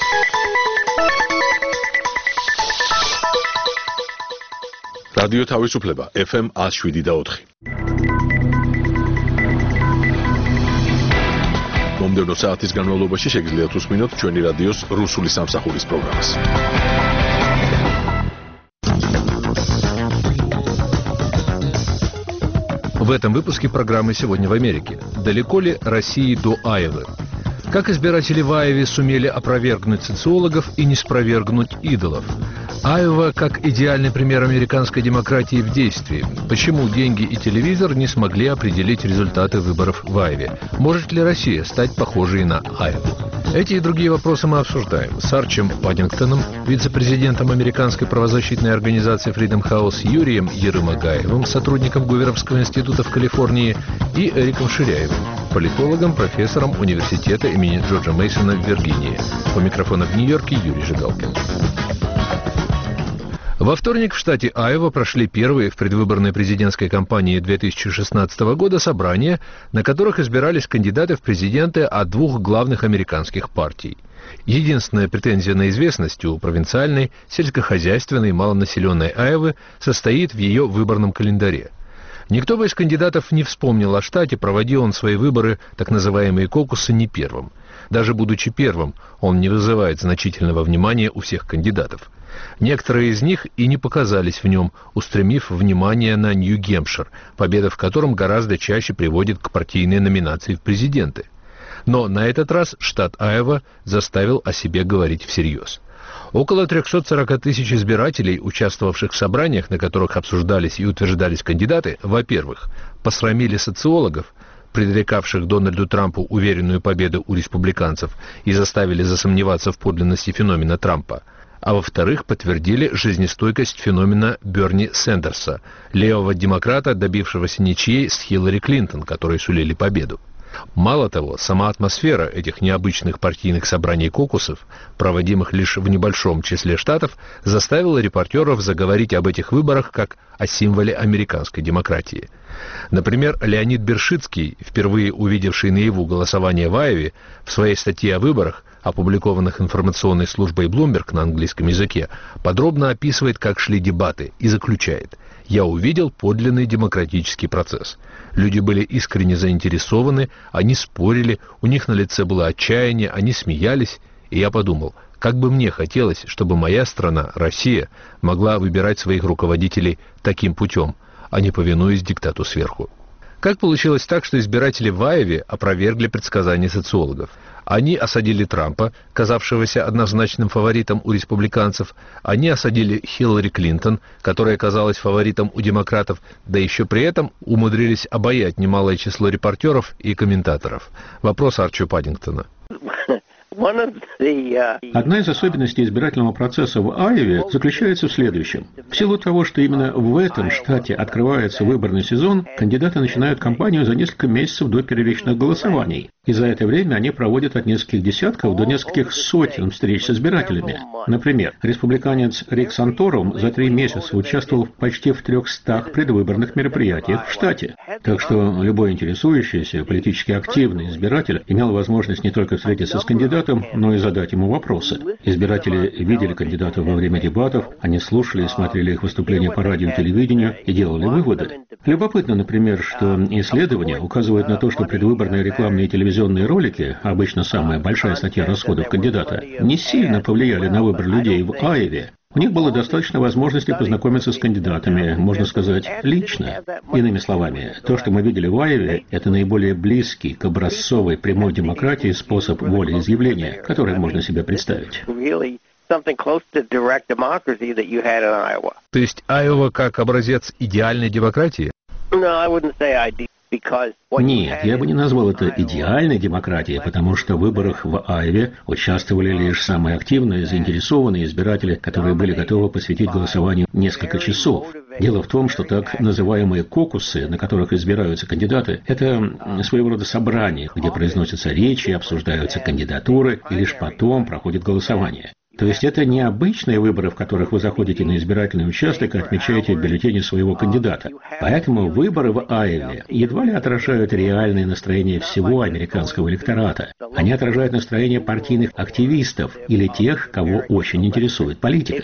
რადიო თავისუფლება FM 107.4. მომდევნო საათის განმავლობაში შეგიძლიათ უსმინოთ ჩვენი რადიოს რუსული სამსახურის პროგრამას. В этом выпуске программы «Сегодня в Америке». Далеко ли России до Айовы? Как избиратели в Айове сумели опровергнуть социологов и не спровергнуть идолов? Айова как идеальный пример американской демократии в действии. Почему деньги и телевизор не смогли определить результаты выборов в Айове? Может ли Россия стать похожей на Айову? Эти и другие вопросы мы обсуждаем с Арчем Паддингтоном, вице-президентом американской правозащитной организации Freedom House Юрием Ерымагаевым, сотрудником Гуверовского института в Калифорнии, и Эриком Ширяевым, политологом, профессором университета имени Джорджа Мейсона в Виргинии. У микрофона в Нью-Йорке Юрий Жигалкин. Во вторник в штате Айова прошли первые в предвыборной президентской кампании 2016 года собрания, на которых избирались кандидаты в президенты от двух главных американских партий. Единственная претензия на известность у провинциальной, сельскохозяйственной, малонаселенной Айовы состоит в ее выборном календаре. Никто бы из кандидатов не вспомнил о штате, проводил он свои выборы, так называемые кокусы, не первым. Даже будучи первым, он не вызывает значительного внимания у всех кандидатов. Некоторые из них и не показались в нем, устремив внимание на Нью-Гемпшир, победа в котором гораздо чаще приводит к партийной номинации в президенты. Но на этот раз штат Айова заставил о себе говорить всерьез. Около 340 тысяч избирателей, участвовавших в собраниях, на которых обсуждались и утверждались кандидаты, во-первых, посрамили социологов, предрекавших Дональду Трампу уверенную победу у республиканцев и заставили засомневаться в подлинности феномена Трампа, а во-вторых, подтвердили жизнестойкость феномена Берни Сэндерса, левого демократа, добившегося ничьей с Хиллари Клинтон, которые сулили победу. Мало того, сама атмосфера этих необычных партийных собраний кокусов, проводимых лишь в небольшом числе штатов, заставила репортеров заговорить об этих выборах как о символе американской демократии. Например, Леонид Бершицкий, впервые увидевший наяву голосование в Айове, в своей статье о выборах, опубликованных информационной службой Bloomberg на английском языке, подробно описывает, как шли дебаты, и заключает: «Я увидел подлинный демократический процесс. Люди были искренне заинтересованы, они спорили, у них на лице было отчаяние, они смеялись, и я подумал, как бы мне хотелось, чтобы моя страна, Россия, могла выбирать своих руководителей таким путем, а не повинуясь диктату сверху». Как получилось так, что избиратели в Айове опровергли предсказания социологов? Они осадили Трампа, казавшегося однозначным фаворитом у республиканцев. Они осадили Хиллари Клинтон, которая казалась фаворитом у демократов, да еще при этом умудрились обаять немалое число репортеров и комментаторов. Вопрос Арчу Паддингтона. Одна из особенностей избирательного процесса в Айове заключается в следующем. В силу того, что именно в этом штате открывается выборный сезон, кандидаты начинают кампанию за несколько месяцев до первичных голосований. И за это время они проводят от нескольких десятков до нескольких сотен встреч с избирателями. Например, республиканец Рик Санторум за 3 месяца участвовал почти в 300 предвыборных мероприятиях в штате. Так что любой интересующийся, политически активный избиратель имел возможность не только встретиться с кандидатом, но и задать ему вопросы. Избиратели видели кандидатов во время дебатов, они слушали и смотрели их выступления по радио и телевидению и делали выводы. Любопытно, например, что исследования указывают на то, что предвыборные рекламные и телевизионные ролики, обычно самая большая статья расходов кандидата, не сильно повлияли на выбор людей в Айове. У них было достаточно возможности познакомиться с кандидатами, можно сказать, лично. Иными словами, то, что мы видели в Айове, это наиболее близкий к образцовой прямой демократии способ волеизъявления, который можно себе представить. То есть Айова как образец идеальной демократии? Нет, я бы не назвал это идеальной демократией, потому что в выборах в Айове участвовали лишь самые активные, заинтересованные избиратели, которые были готовы посвятить голосованию несколько часов. Дело в том, что так называемые кокусы, на которых избираются кандидаты, это своего рода собрания, где произносятся речи, обсуждаются кандидатуры, и лишь потом проходит голосование. То есть это не обычные выборы, в которых вы заходите на избирательный участок и отмечаете в бюллетене своего кандидата. Поэтому выборы в Айове едва ли отражают реальные настроения всего американского электората. Они отражают настроение партийных активистов или тех, кого очень интересует политика.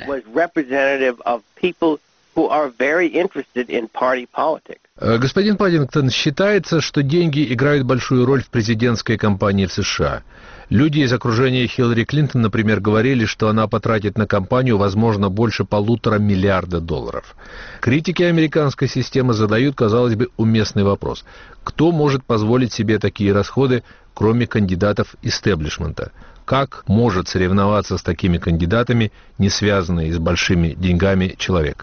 Господин Паддингтон, считается, что деньги играют большую роль в президентской кампании в США. Люди из окружения Хиллари Клинтон, например, говорили, что она потратит на кампанию, возможно, больше $1,5 миллиарда. Критики американской системы задают, казалось бы, уместный вопрос. Кто может позволить себе такие расходы, кроме кандидатов истеблишмента? Как может соревноваться с такими кандидатами, не связанный с большими деньгами человек?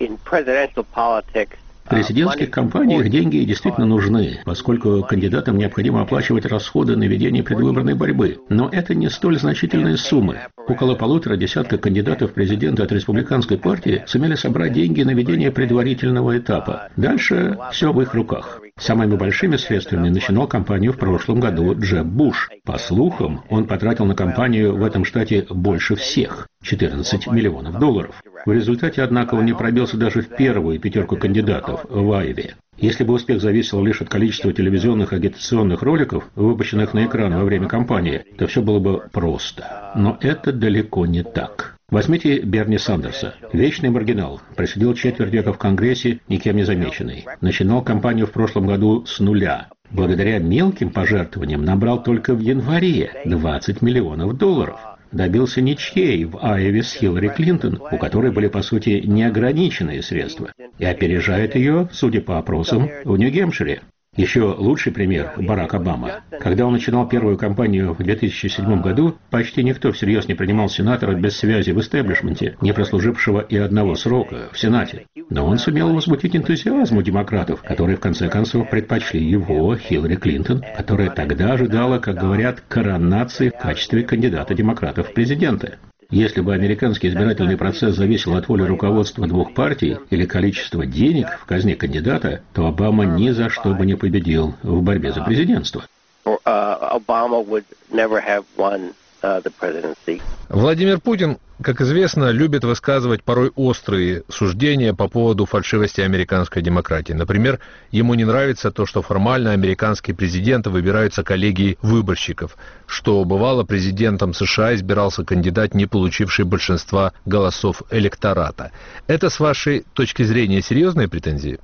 В президентских кампаниях деньги действительно нужны, поскольку кандидатам необходимо оплачивать расходы на ведение предвыборной борьбы. Но это не столь значительные суммы. Около 1,5 десятка кандидатов в президенты от республиканской партии сумели собрать деньги на ведение предварительного этапа. Дальше все в их руках. Самыми большими средствами начинал кампанию в прошлом году Джеб Буш. По слухам, он потратил на кампанию в этом штате больше всех – $14 миллионов. В результате, однако, он не пробился даже в первую пятерку кандидатов в Айове. Если бы успех зависел лишь от количества телевизионных агитационных роликов, выпущенных на экран во время кампании, то все было бы просто. Но это далеко не так. Возьмите Берни Сандерса. Вечный маргинал. Просидел четверть века в Конгрессе, никем не замеченный. Начинал кампанию в прошлом году с нуля. Благодаря мелким пожертвованиям набрал только в январе $20 миллионов. Добился ничьей в Айове с Хиллари Клинтон, у которой были, по сути, неограниченные средства, и опережает ее, судя по опросам, в Нью-Гэмпшире. Еще лучший пример – Барак Обама. Когда он начинал первую кампанию в 2007 году, почти никто всерьез не принимал сенатора без связи в истеблишменте, не прослужившего и одного срока в Сенате. Но он сумел возбудить энтузиазм у демократов, которые в конце концов предпочли его, Хиллари Клинтон, которая тогда ожидала, как говорят, коронации в качестве кандидата демократов в президенты. Если бы американский избирательный процесс зависел от воли руководства двух партий или количества денег в казне кандидата, то Обама ни за что бы не победил в борьбе за президентство. Владимир Путин, как известно, любит высказывать порой острые суждения по поводу фальшивости американской демократии. Например, ему не нравится то, что формально американские президенты выбираются коллегией выборщиков, что бывало президентом США избирался кандидат, не получивший большинства голосов электората. Это, с вашей точки зрения, серьезные претензии?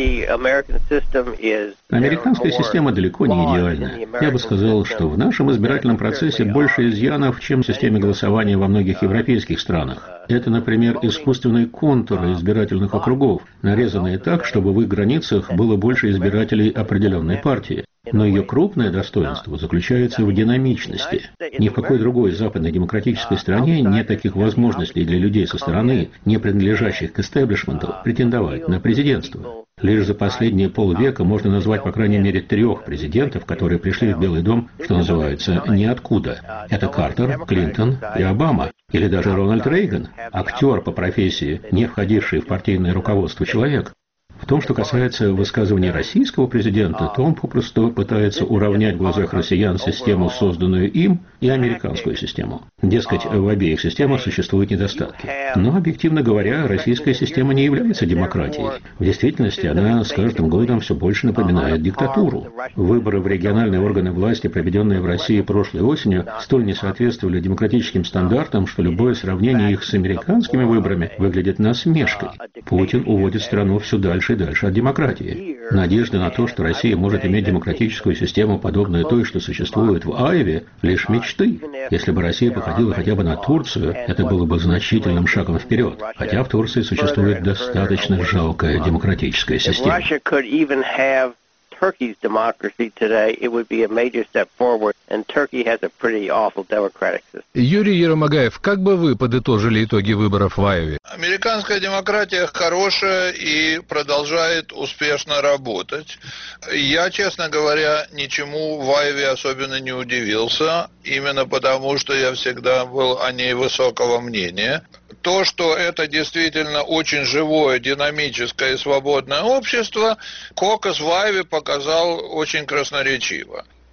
Американская система далеко не идеальна. Я бы сказал, что в нашем избирательном процессе больше изъянов, чем в системе голосования во многих европейских странах. Это, например, искусственные контуры избирательных округов, нарезанные так, чтобы в их границах было больше избирателей определенной партии. Но ее крупное достоинство заключается в динамичности. Ни в какой другой западной демократической стране нет таких возможностей для людей со стороны, не принадлежащих к истеблишменту, претендовать на президентство. Лишь за последние полвека можно назвать по крайней мере 3 президентов, которые пришли в Белый дом, что называется, ниоткуда. Это Картер, Клинтон и Обама. Или даже Рональд Рейган, актер по профессии, не входивший в партийное руководство человек. В том, что касается высказываний российского президента, то он попросту пытается уравнять в глазах россиян систему, созданную им, и американскую систему. Дескать, в обеих системах существуют недостатки. Но, объективно говоря, российская система не является демократией. В действительности она с каждым годом все больше напоминает диктатуру. Выборы в региональные органы власти, проведенные в России прошлой осенью, столь не соответствовали демократическим стандартам, что любое сравнение их с американскими выборами выглядит насмешкой. Путин уводит страну все дальше и дальше от демократии. Надежда на то, что Россия может иметь демократическую систему, подобную той, что существует в Айове, лишь мечты. Если бы Россия походила хотя бы на Турцию, это было бы значительным шагом вперед. Хотя в Турции существует достаточно жалкая демократическая система. Turkey's democracy today, it would be a major step forward, and Turkey has a pretty awful democratic system. Юрий Еромагаев, как бы вы подытожили итоги выборов в Айове? Американская демократия хорошая и продолжает успешно работать. Я, честно говоря, ничему в Айове особенно не удивился, именно потому, что я всегда был о ней высокого мнения. То, что это действительно очень живое, динамическое и свободное общество, кокос в Айове показал очень красноречиво.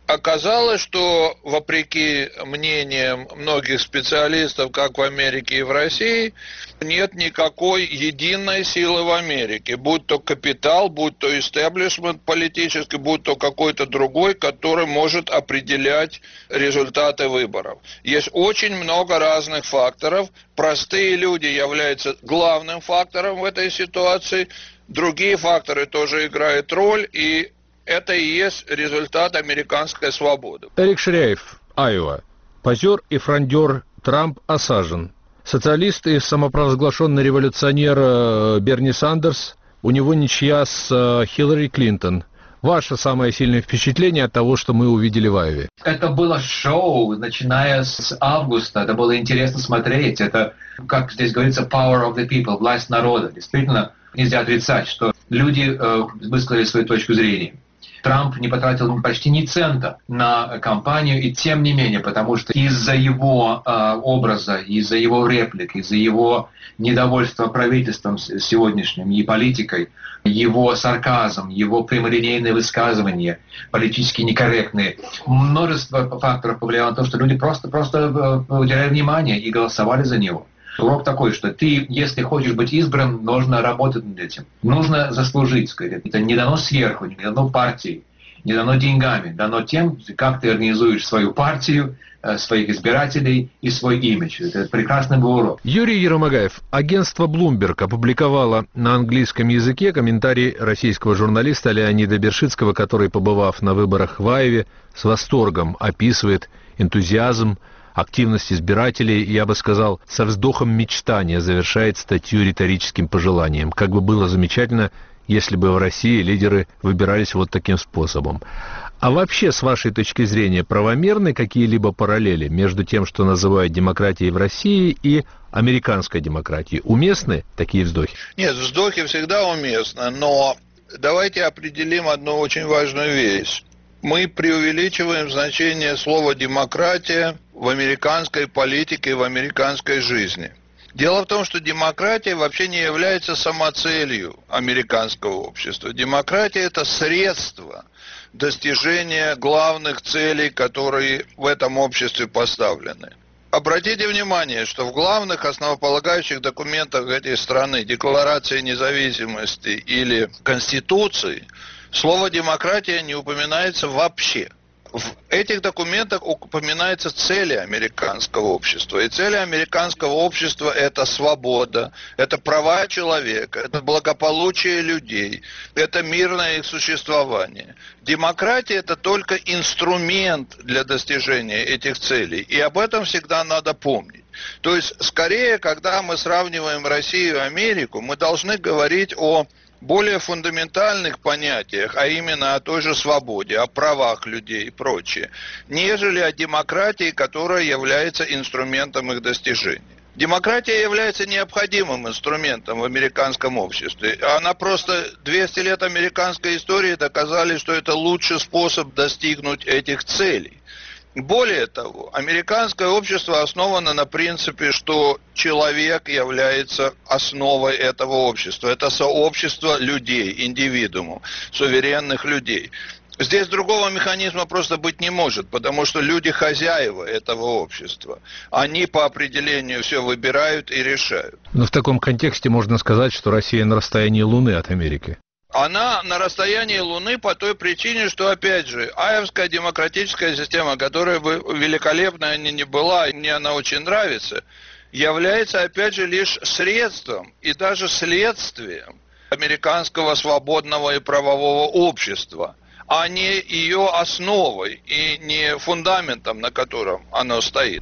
Оказалось, что вопреки мнениям многих специалистов, как в Америке и в России, нет никакой единой силы в Америке, будь то капитал, будь то истеблишмент политический, будь то какой-то другой, который может определять результаты выборов. Есть очень много разных факторов. Простые люди являются главным фактором в этой ситуации. Другие факторы тоже играют роль, и это и есть результат американской свободы. Эрик Ширяев, Айова. Позер и фрондер Трамп осажен. Социалист и самопровозглашенный революционер Берни Сандерс, у него ничья с Хиллари Клинтон. Ваше самое сильное впечатление от того, что мы увидели в Айове? Это было шоу, начиная с августа. Это было интересно смотреть. Это, как здесь говорится, power of the people, власть народа. Действительно, нельзя отрицать, что люди высказали свою точку зрения. Трамп не потратил почти ни цента на кампанию, и тем не менее, потому что из-за его образа, из-за его реплик, из-за его недовольства правительством сегодняшним и политикой, его сарказм, его прямолинейные высказывания, политически некорректные, множество факторов повлияло на то, что люди просто уделяли внимание и голосовали за него. Урок такой, что ты, если хочешь быть избран, нужно работать над этим. Нужно заслужить, сказать. Это не дано сверху, не дано партии, не дано деньгами, дано тем, как ты организуешь свою партию, своих избирателей и свой имидж. Это прекрасный был урок. Юрий Еромагаев. Агентство Bloomberg опубликовало на английском языке комментарий российского журналиста Леонида Бершицкого, который, побывав на выборах в Айове, с восторгом описывает энтузиазм, активность избирателей, я бы сказал, со вздохом мечтания завершает статью риторическим пожеланием. Как бы было замечательно, если бы в России лидеры выбирались вот таким способом. А вообще, с вашей точки зрения, правомерны какие-либо параллели между тем, что называют демократией в России, и американской демократией? Уместны такие вздохи? Нет, вздохи всегда уместны, но давайте определим одну очень важную вещь. Мы преувеличиваем значение слова «демократия» в американской политике, в американской жизни. Дело в том, что демократия вообще не является самоцелью американского общества. Демократия – это средство достижения главных целей, которые в этом обществе поставлены. Обратите внимание, что в главных основополагающих документах этой страны, Декларации независимости или Конституции, слово «демократия» не упоминается вообще. В этих документах упоминаются цели американского общества. И цели американского общества – это свобода, это права человека, это благополучие людей, это мирное их существование. Демократия – это только инструмент для достижения этих целей. И об этом всегда надо помнить. То есть, скорее, когда мы сравниваем Россию и Америку, мы должны говорить о более фундаментальных понятиях, а именно о той же свободе, о правах людей и прочее, нежели о демократии, которая является инструментом их достижения. Демократия является необходимым инструментом в американском обществе. Она просто 200 лет американской истории доказали, что это лучший способ достигнуть этих целей. Более того, американское общество основано на принципе, что человек является основой этого общества. Это сообщество людей, индивидуумов, суверенных людей. Здесь другого механизма просто быть не может, потому что люди хозяева этого общества. Они по определению все выбирают и решают. Но в таком контексте можно сказать, что Россия на расстоянии Луны от Америки. Она на расстоянии Луны по той причине, что, опять же, айовская демократическая система, которая бы великолепная не была, мне она очень нравится, является, опять же, лишь средством и даже следствием американского свободного и правового общества, а не ее основой и не фундаментом, на котором оно стоит.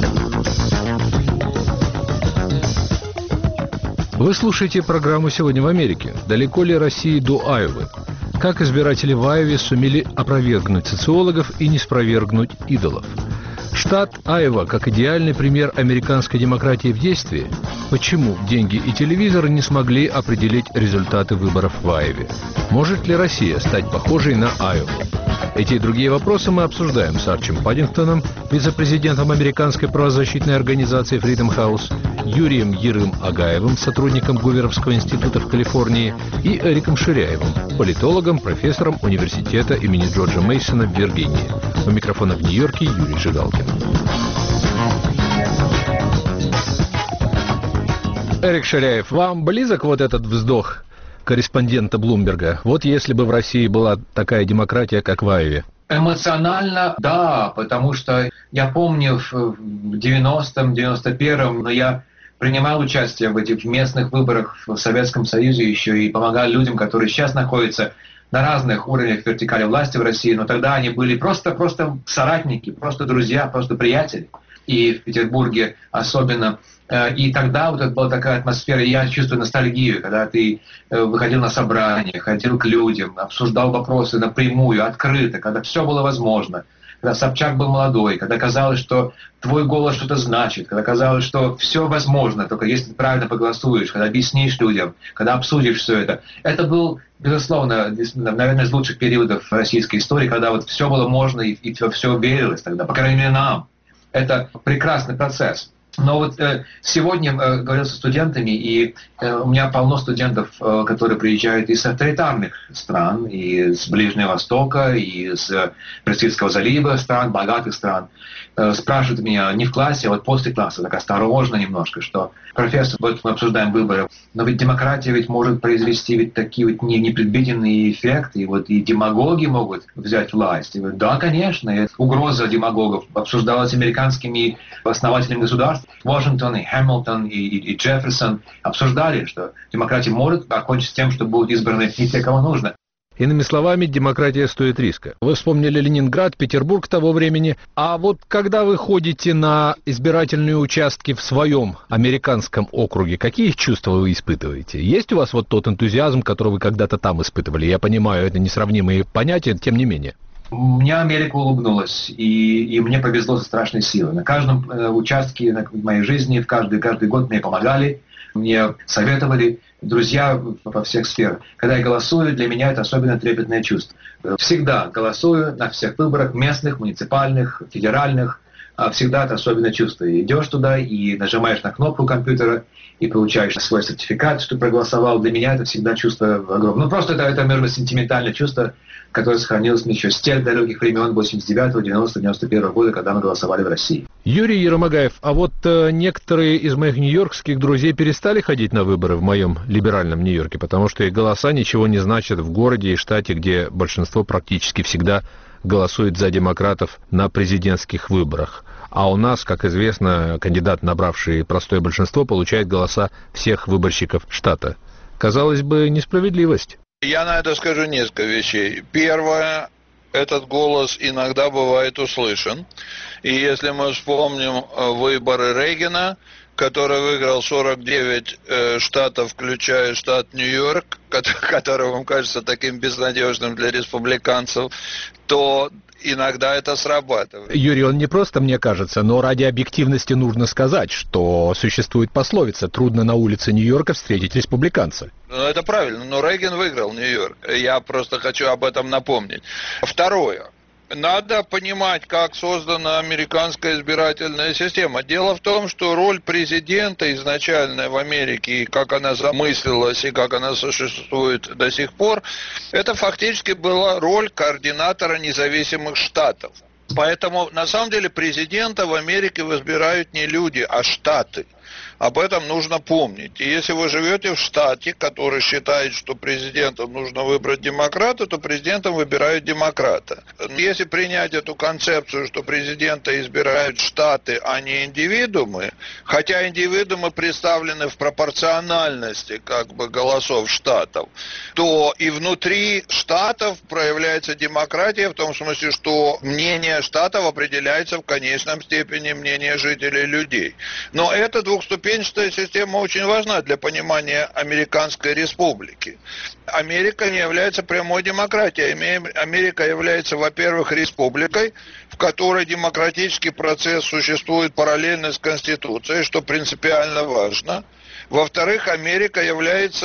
Вы слушаете программу «Сегодня в Америке». Далеко ли России до Айовы? Как избиратели в Айове сумели опровергнуть социологов и не спровергнуть идолов? Штат Айова как идеальный пример американской демократии в действии? Почему деньги и телевизор не смогли определить результаты выборов в Айове? Может ли Россия стать похожей на Айову? Эти и другие вопросы мы обсуждаем с Арчем Паддингтоном, вице-президентом американской правозащитной организации Freedom House, Юрием Ерым Агаевым, сотрудником Гуверовского института в Калифорнии, и Эриком Ширяевым, политологом, профессором университета имени Джорджа Мейсона в Виргинии. У микрофона в Нью-Йорке Юрий Жигалкин. Эрик Ширяев, вам близок вот этот вздох корреспондента Блумберга? Вот если бы в России была такая демократия, как в Айове. Эмоционально, да, потому что я помню в 90-м, 91-м, но я принимал участие в этих местных выборах в Советском Союзе еще и помогал людям, которые сейчас находятся на разных уровнях вертикали власти в России, но тогда они были просто соратники, просто друзья, просто приятели. И в Петербурге особенно. И тогда вот это была такая атмосфера, и я чувствую ностальгию, когда ты выходил на собрания, ходил к людям, обсуждал вопросы напрямую, открыто, когда все было возможно, когда Собчак был молодой, когда казалось, что твой голос что-то значит, когда казалось, что все возможно, только если ты правильно поголосуешь, когда объяснишь людям, когда обсудишь все это. Это был, безусловно, наверное, из лучших периодов российской истории, когда вот все было можно и все верилось тогда, по крайней мере нам. Это прекрасный процесс. Но вот сегодня говорил со студентами, и у меня полно студентов, которые приезжают из авторитарных стран, и с Ближнего Востока, и с Персидского залива стран, богатых стран. Спрашивают меня не в классе, а вот после класса, так осторожно немножко, что профессор, вот мы обсуждаем выборы, но ведь демократия ведь может произвести ведь такие вот непредвиденные эффекты, и демагоги могут взять власть. И вот, да, конечно, угроза демагогов обсуждалась американскими основателями государств. Вашингтон, и Хэмилтон, и Джефферсон обсуждали, что демократия может окончиться тем, что будут избраны не те, кого нужно. Иными словами, демократия стоит риска. Вы вспомнили Ленинград, Петербург того времени. А вот когда вы ходите на избирательные участки в своем американском округе, какие чувства вы испытываете? Есть у вас вот тот энтузиазм, который вы когда-то там испытывали? Я понимаю, это несравнимые понятия, тем не менее. Мне Америка улыбнулась, и мне повезло со страшной силой. На каждом участке в моей жизни, каждый год мне помогали, мне советовали друзья во всех сферах. Когда я голосую, для меня это особенно трепетное чувство. Всегда голосую на всех выборах, местных, муниципальных, федеральных. Всегда это особенное чувство. И идешь туда и нажимаешь на кнопку компьютера, и получаешь свой сертификат, что проголосовал. Для меня это всегда чувство огромное. Ну, просто это наверное, сентиментальное чувство, которое сохранилось мне еще с тех далеких времен 89-го, 90-го, 91-го года, когда мы голосовали в России. Юрий Ерым Агаев, а вот некоторые из моих нью-йоркских друзей перестали ходить на выборы в моем либеральном Нью-Йорке, потому что их голоса ничего не значат в городе и штате, где большинство практически всегда голосует за демократов на президентских выборах. А у нас, как известно, кандидат, набравший простое большинство, получает голоса всех выборщиков штата. Казалось бы, несправедливость. Я на это скажу несколько вещей. Первое, этот голос иногда бывает услышан. И если мы вспомним выборы Рейгана, который выиграл 49 штатов, включая штат Нью-Йорк, который вам кажется таким безнадежным для республиканцев, то иногда это срабатывает. Юрий, он не просто мне кажется, но ради объективности нужно сказать, что существует пословица «трудно на улице Нью-Йорка встретить республиканца». Ну, это правильно, но Рейган выиграл Нью-Йорк. Я просто хочу об этом напомнить. Второе. Надо понимать, как создана американская избирательная система. Дело в том, что роль президента изначально в Америке, и как она замыслилась, и как она существует до сих пор, это фактически была роль координатора независимых штатов. Поэтому, на самом деле, президента в Америке избирают не люди, а штаты. Об этом нужно помнить. И если вы живете в штате, который считает, что президентом нужно выбрать демократа, то президентом выбирают демократа. Если принять эту концепцию, что президента избирают штаты, а не индивидуумы, хотя индивидуумы представлены в пропорциональности голосов штатов, то и внутри штатов проявляется демократия в том смысле, что мнение штатов определяется в конечном степени мнение жителей людей. Но это двухступенчатая система очень важна для понимания американской республики. Америка не является прямой демократией. Америка является, во-первых, республикой, в которой демократический процесс существует параллельно с Конституцией, что принципиально важно. Во-вторых, Америка является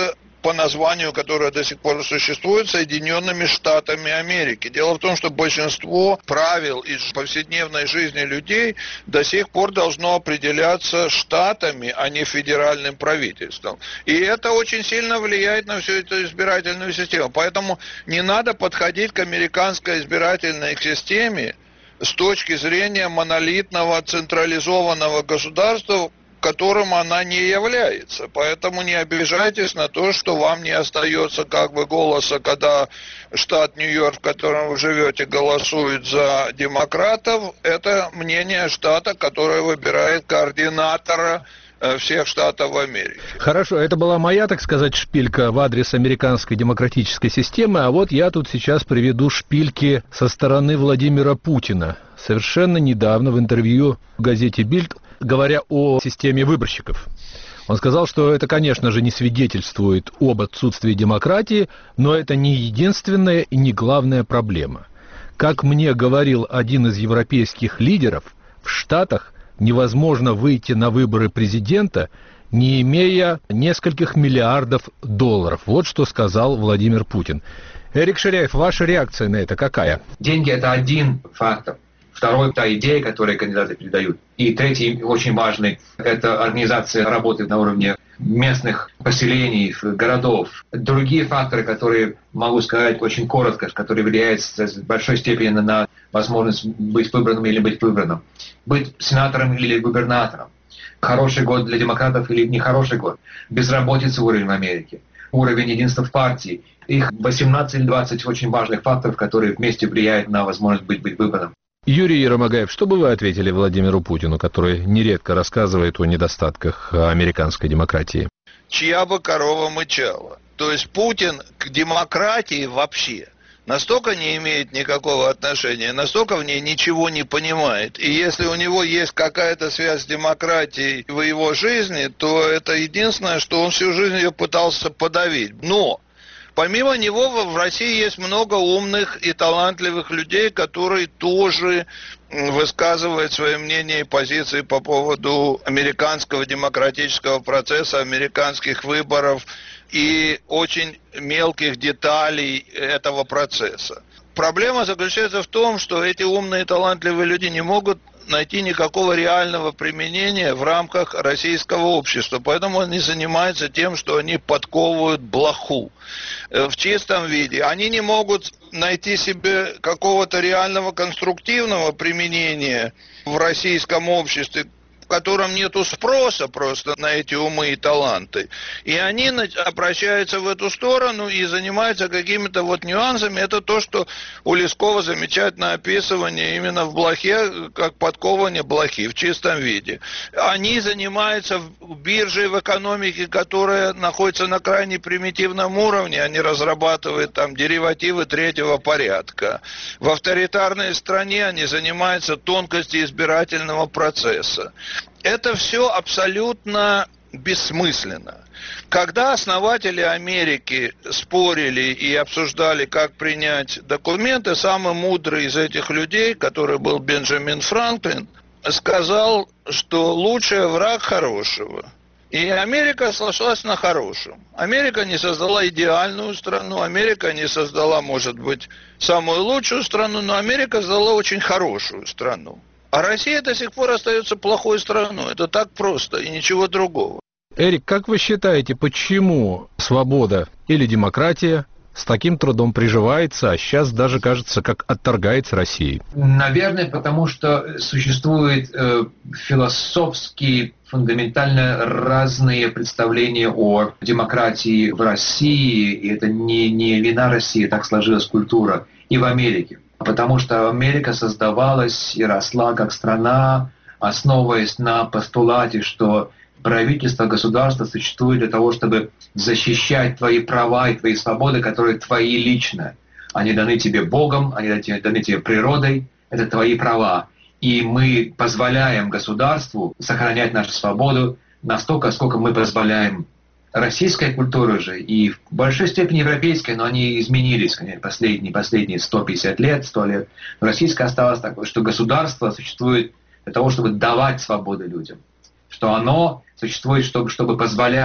по названию, которое до сих пор существует, Соединенными Штатами Америки. Дело в том, что большинство правил из повседневной жизни людей до сих пор должно определяться штатами, а не федеральным правительством. И это очень сильно влияет на всю эту избирательную систему. Поэтому не надо подходить к американской избирательной системе с точки зрения монолитного централизованного государства, которым она не является. Поэтому не обижайтесь на то, что вам не остается как бы голоса, когда штат Нью-Йорк, в котором вы живете, голосует за демократов. Это мнение штата, которое выбирает координатора всех штатов Америки. Хорошо, это была моя, так сказать, шпилька в адрес американской демократической системы, а вот я тут сейчас приведу шпильки со стороны Владимира Путина. Совершенно недавно в интервью в газете «Бильд», говоря о системе выборщиков, он сказал, что это, конечно же, не свидетельствует об отсутствии демократии, но это не единственная и не главная проблема. Как мне говорил один из европейских лидеров, в Штатах невозможно выйти на выборы президента, не имея нескольких миллиардов долларов. Вот что сказал Владимир Путин. Эрик Ширяев, ваша реакция на это какая? Деньги – это один фактор. Второй – та идея, которую кандидаты передают. И третий, очень важный, это организация работы на уровне местных поселений, городов. Другие факторы, которые, могу сказать очень коротко, которые влияют в большой степени на возможность быть выбранным или быть выбранным. Быть сенатором или губернатором. Хороший год для демократов или нехороший год. Безработица уровень в Америке. Уровень единства в партии. Их 18 или 20 очень важных факторов, которые вместе влияют на возможность быть выбранным. Юрий Еромагаев, что бы вы ответили Владимиру Путину, который нередко рассказывает о недостатках американской демократии? Чья бы корова мычала. То есть Путин к демократии вообще настолько не имеет никакого отношения, настолько в ней ничего не понимает. И если у него есть какая-то связь с демократией в его жизни, то это единственное, что он всю жизнь ее пытался подавить. Но помимо него в России есть много умных и талантливых людей, которые тоже высказывают свое мнение и позиции по поводу американского демократического процесса, американских выборов и очень мелких деталей этого процесса. Проблема заключается в том, что эти умные и талантливые люди не могут найти никакого реального применения в рамках российского общества. Поэтому они занимаются тем, что они подковывают блоху в чистом виде. Они не могут найти себе какого-то реального конструктивного применения в российском обществе, в котором нету спроса просто на эти умы и таланты. И они обращаются в эту сторону и занимаются какими-то вот нюансами. Это то, что у Лескова замечательно описывание именно в блохе, как подковывание блохи в чистом виде. Они занимаются биржей в экономике, которая находится на крайне примитивном уровне. Они разрабатывают там деривативы третьего порядка. В авторитарной стране они занимаются тонкостью избирательного процесса. Это все абсолютно бессмысленно. Когда основатели Америки спорили и обсуждали, как принять документы, самый мудрый из этих людей, который был Бенджамин Франклин, сказал, что лучший враг хорошего. И Америка сошлась на хорошем. Америка не создала идеальную страну, Америка не создала, может быть, самую лучшую страну, но Америка создала очень хорошую страну. А Россия до сих пор остается плохой страной. Это так просто и ничего другого. Эрик, как вы считаете, почему свобода или демократия с таким трудом приживается, а сейчас даже, кажется, как отторгается Россией? Наверное, потому что существуют философские, фундаментально разные представления о демократии в России. И это не вина России, так сложилась культура и в Америке. Потому что Америка создавалась и росла как страна, основываясь на постулате, что правительство, государство существует для того, чтобы защищать твои права и твои свободы, которые твои лично. Они даны тебе Богом, они даны тебе природой, это твои права. И мы позволяем государству сохранять нашу свободу настолько, сколько мы позволяем. Российская культура же, и в большой степени европейская, но они изменились, конечно, последние 150 лет, 100 лет. Но российская осталась такой, что государство существует для того, чтобы давать свободу людям. Что оно существует, чтобы позволять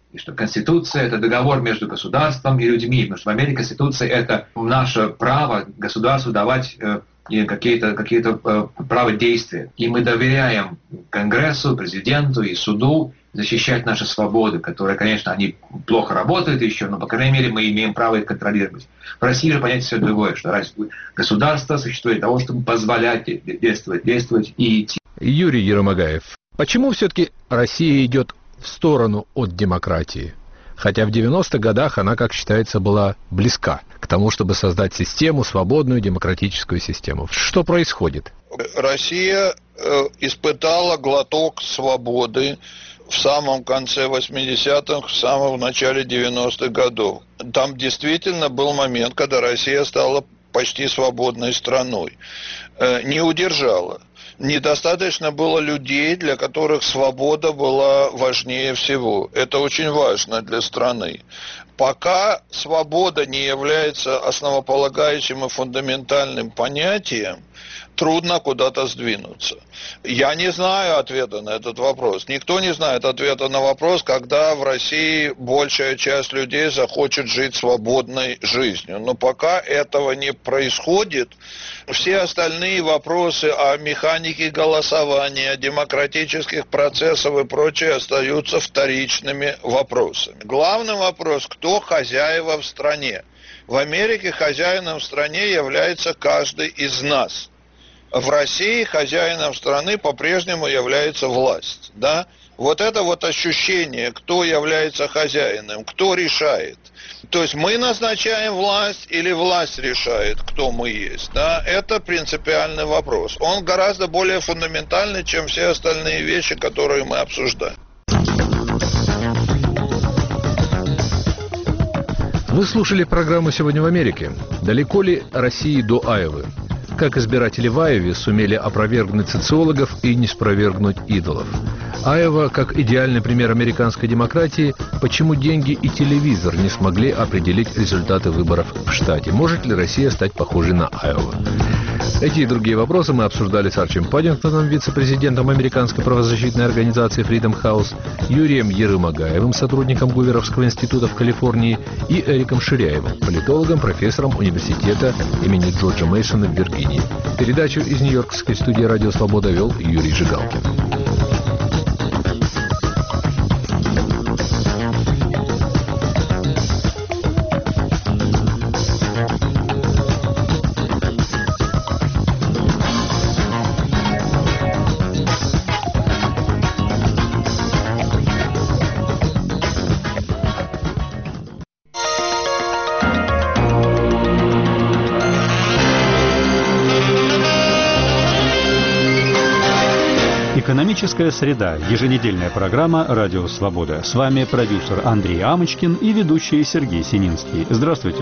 И что Конституция – это договор между государством и людьми. Потому что в Америке Конституция – это наше право государству давать какие-то право действия. И мы доверяем Конгрессу, президенту и суду защищать наши свободы, которые, конечно, они плохо работают еще, но, по крайней мере, мы имеем право их контролировать. В России же понятие все другое, что государство существует для того, чтобы позволять действовать и идти. Юрий Еромагаев, почему все-таки Россия идет в сторону от демократии? Хотя в 90-х годах она, как считается, была близка к тому, чтобы создать систему, свободную демократическую систему. Что происходит? Россия испытала глоток свободы в самом конце 80-х, в самом начале 90-х годов. Там действительно был момент, когда Россия стала почти свободной страной. Не удержала. Недостаточно было людей, для которых свобода была важнее всего. Это очень важно для страны. Пока свобода не является основополагающим и фундаментальным понятием, трудно куда-то сдвинуться. Я не знаю ответа на этот вопрос. Никто не знает ответа на вопрос, когда в России большая часть людей захочет жить свободной жизнью. Но пока этого не происходит, все остальные вопросы о механике голосования, о демократических процессах и прочее остаются вторичными вопросами. Главный вопрос, кто хозяева в стране. В Америке хозяином в стране является каждый из нас. В России хозяином страны по-прежнему является власть. Да? Вот это вот ощущение, кто является хозяином, кто решает. То есть мы назначаем власть или власть решает, кто мы есть. Да? Это принципиальный вопрос. Он гораздо более фундаментальный, чем все остальные вещи, которые мы обсуждаем. Вы слушали программу «Сегодня в Америке». Далеко ли России до Айовы? Как избиратели в Айове сумели опровергнуть социологов и не спровергнуть идолов? Айова, как идеальный пример американской демократии, почему деньги и телевизор не смогли определить результаты выборов в штате? Может ли Россия стать похожей на Айову? Эти и другие вопросы мы обсуждали с Арчием Паддингтоном, вице-президентом американской правозащитной организации Freedom House, Юрием Еромагаевым, сотрудником Гуверовского института в Калифорнии, и Эриком Ширяевым, политологом, профессором университета имени Джорджа Мейсона в Виргинии. Передачу из нью-йоркской студии «Радио Свобода» вел Юрий Жигалкин. Экономическая среда. Еженедельная программа «Радио Свобода». С вами продюсер Андрей Амочкин и ведущий Сергей Сининский. Здравствуйте.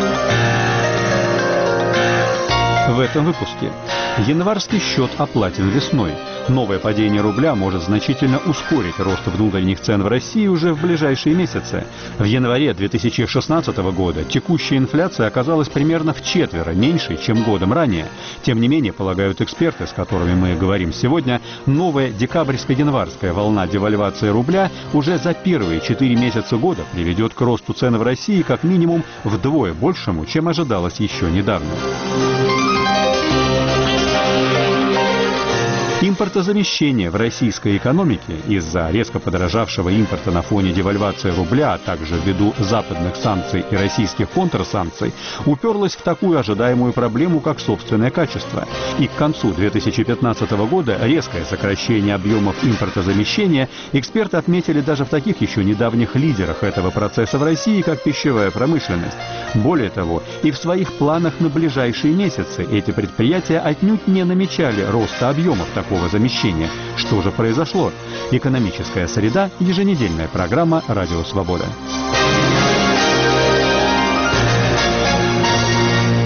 В этом выпуске. Январский счет оплатен весной. Новое падение рубля может значительно ускорить рост внутренних цен в России уже в ближайшие месяцы. В январе 2016 года текущая инфляция оказалась примерно вчетверо меньше, чем годом ранее. Тем не менее, полагают эксперты, с которыми мы говорим сегодня, новая декабрьско-январская волна девальвации рубля уже за первые 4 месяца года приведет к росту цен в России как минимум вдвое большему, чем ожидалось еще недавно. Импортозамещение в российской экономике из-за резко подорожавшего импорта на фоне девальвации рубля, а также ввиду западных санкций и российских контрсанкций, уперлось в такую ожидаемую проблему, как собственное качество. И к концу 2015 года резкое сокращение объемов импортозамещения эксперты отметили даже в таких еще недавних лидерах этого процесса в России, как пищевая промышленность. Более того, и в своих планах на ближайшие месяцы эти предприятия отнюдь не намечали роста объемов такого замещения. Что же произошло? Экономическая среда. Еженедельная программа «Радио Свобода».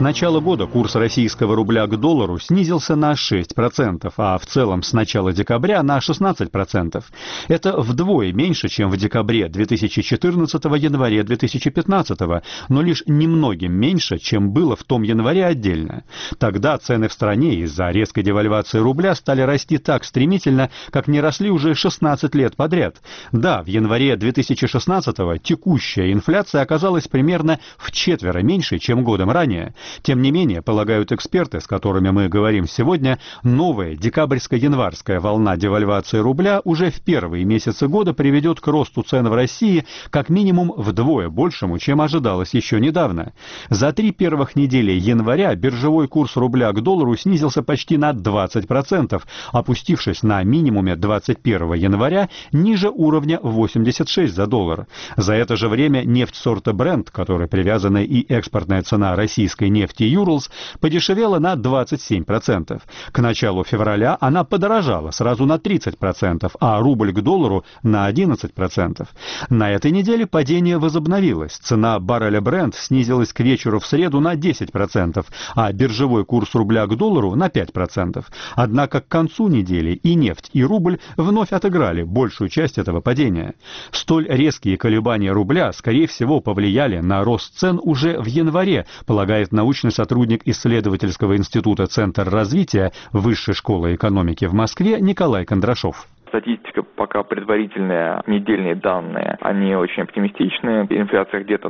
начала года курс российского рубля к доллару снизился на 6%, а в целом с начала декабря на 16%. Это вдвое меньше, чем в декабре 2014, январе 2015, но лишь немногим меньше, чем было в том январе отдельно. Тогда цены в стране из-за резкой девальвации рубля стали расти так стремительно, как не росли уже 16 лет подряд. Да, в январе 2016-го текущая инфляция оказалась примерно вчетверо меньше, чем годом ранее. Тем не менее, полагают эксперты, с которыми мы говорим сегодня, новая декабрьско-январская волна девальвации рубля уже в первые месяцы года приведет к росту цен в России как минимум вдвое большему, чем ожидалось еще недавно. За 3 первых недели января биржевой курс рубля к доллару снизился почти на 20%, опустившись на минимуме 21 января ниже уровня 86 за доллар. За это же время нефть сорта Brent, к которой привязана и экспортная цена российской нефти Urals, подешевела на 27%. К началу февраля она подорожала сразу на 30%, а рубль к доллару на 11%. На этой неделе падение возобновилось. Цена барреля Brent снизилась к вечеру в среду на 10%, а биржевой курс рубля к доллару на 5%. Однако к концу недели и нефть, и рубль вновь отыграли большую часть этого падения. Столь резкие колебания рубля, скорее всего, повлияли на рост цен уже в январе, полагает научный сотрудник исследовательского института «Центр развития» Высшей школы экономики в Москве Николай Кондрашов. Статистика пока предварительная, недельные данные, они очень оптимистичные. Инфляция где-то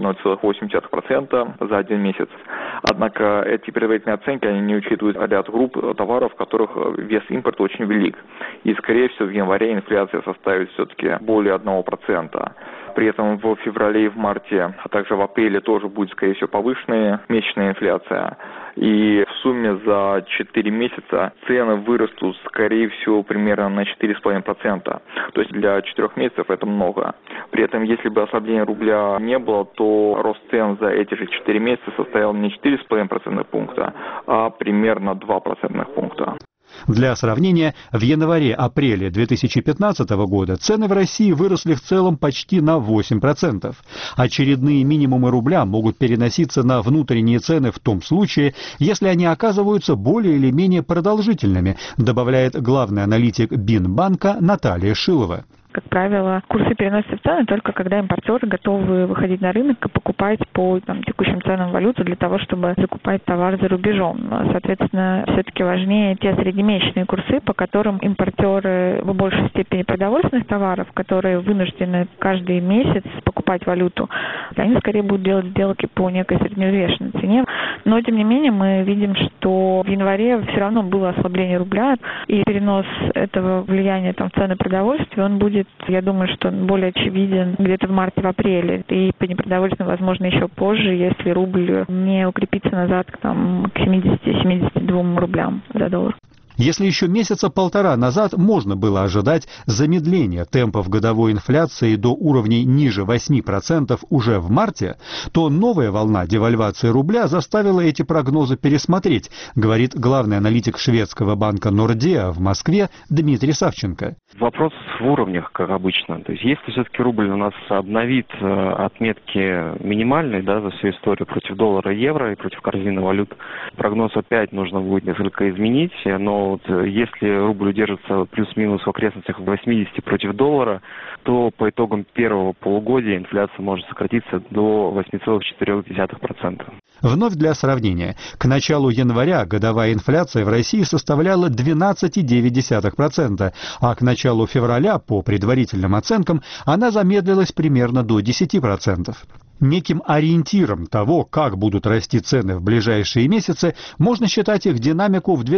0,8% за один месяц. Однако эти предварительные оценки, они не учитывают ряд групп товаров, в которых вес импорта очень велик. И, скорее всего, в январе инфляция составит все-таки более 1%. При этом в феврале и в марте, а также в апреле тоже будет, скорее всего, повышенная месячная инфляция. И в сумме за 4 месяца цены вырастут, скорее всего, примерно на 4,5%. То есть для 4 месяцев это много. При этом, если бы ослабления рубля не было, то рост цен за эти же 4 месяца составил не 4,5% пункта, а примерно 2% пункта. Для сравнения, в январе-апреле 2015 года цены в России выросли в целом почти на 8%. Очередные минимумы рубля могут переноситься на внутренние цены в том случае, если они оказываются более или менее продолжительными, добавляет главный аналитик Бинбанка Наталья Шилова. Как правило, курсы переносятся в цены только когда импортеры готовы выходить на рынок и покупать по текущим ценам валюту для того, чтобы закупать товар за рубежом. Соответственно, все-таки важнее те среднемесячные курсы, по которым импортеры в большей степени продовольственных товаров, которые вынуждены каждый месяц покупать валюту, они скорее будут делать сделки по некой средневзвешенной цене. Но, тем не менее, мы видим, что в январе все равно было ослабление рубля, и перенос этого влияния в цены продовольствия, он будет, я думаю, что он более очевиден где-то в марте, в апреле. И по непродовольственным, возможно, еще позже, если рубль не укрепится назад к 70-72 рублям за доллар. Если еще месяца полтора назад можно было ожидать замедления темпов годовой инфляции до уровней ниже 8% уже в марте, то новая волна девальвации рубля заставила эти прогнозы пересмотреть, говорит главный аналитик шведского банка Nordea в Москве Дмитрий Савченко. Вопрос в уровнях, как обычно. То есть если все-таки рубль у нас обновит отметки минимальные, за всю историю против доллара и евро и против корзины валют, прогноз опять нужно будет несколько изменить, но если рубль удержится плюс-минус в окрестностях 80 против доллара, то по итогам первого полугодия инфляция может сократиться до 8,4%. Вновь для сравнения. К началу января годовая инфляция в России составляла 12,9%, а к началу февраля, по предварительным оценкам, она замедлилась примерно до 10%. Неким ориентиром того, как будут расти цены в ближайшие месяцы, можно считать их динамику в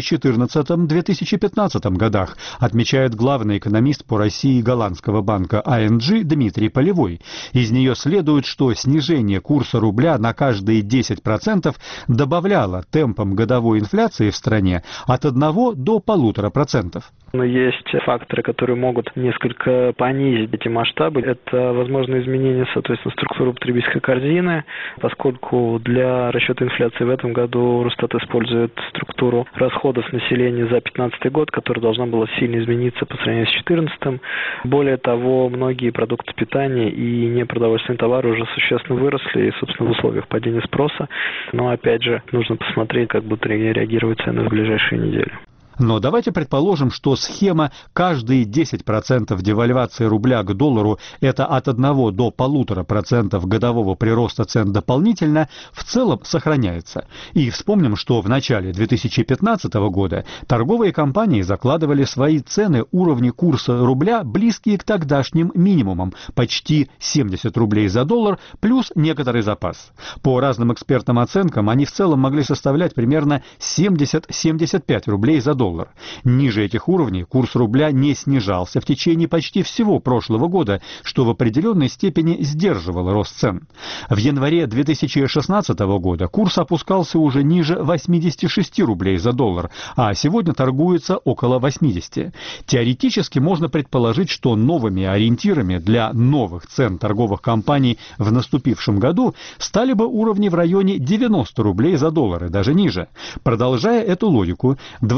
2014-2015 годах, отмечает главный экономист по России голландского банка ING Дмитрий Полевой. Из нее следует, что снижение курса рубля на каждые 10% добавляло темпам годовой инфляции в стране от 1 до 1,5%. Но есть факторы, которые могут несколько понизить эти масштабы. Это, возможно, изменение, соответственно, структуры потребительской корзины, поскольку для расчета инфляции в этом году Росстат использует структуру расходов населения за 2015 год, которая должна была сильно измениться по сравнению с 2014. Более того, многие продукты питания и непродовольственные товары уже существенно выросли, и, собственно, в условиях падения спроса. Но, опять же, нужно посмотреть, как будут реагировать цены в ближайшие недели. Но давайте предположим, что схема каждые 10% девальвации рубля к доллару – это от 1 до 1,5% годового прироста цен дополнительно, в целом сохраняется. И вспомним, что в начале 2015 года торговые компании закладывали свои цены уровни курса рубля, близкие к тогдашним минимумам – почти 70 рублей за доллар, плюс некоторый запас. По разным экспертным оценкам, они в целом могли составлять примерно 70-75 рублей за доллар. Ниже этих уровней курс рубля не снижался в течение почти всего прошлого года, что в определенной степени сдерживало рост цен. В январе 2016 года курс опускался уже ниже 86 рублей за доллар, а сегодня торгуется около 80. Теоретически можно предположить, что новыми ориентирами для новых цен торговых компаний в наступившем году стали бы уровни в районе 90 рублей за доллар и даже ниже. Продолжая эту логику,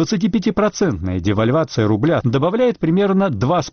25% девальвация рубля добавляет примерно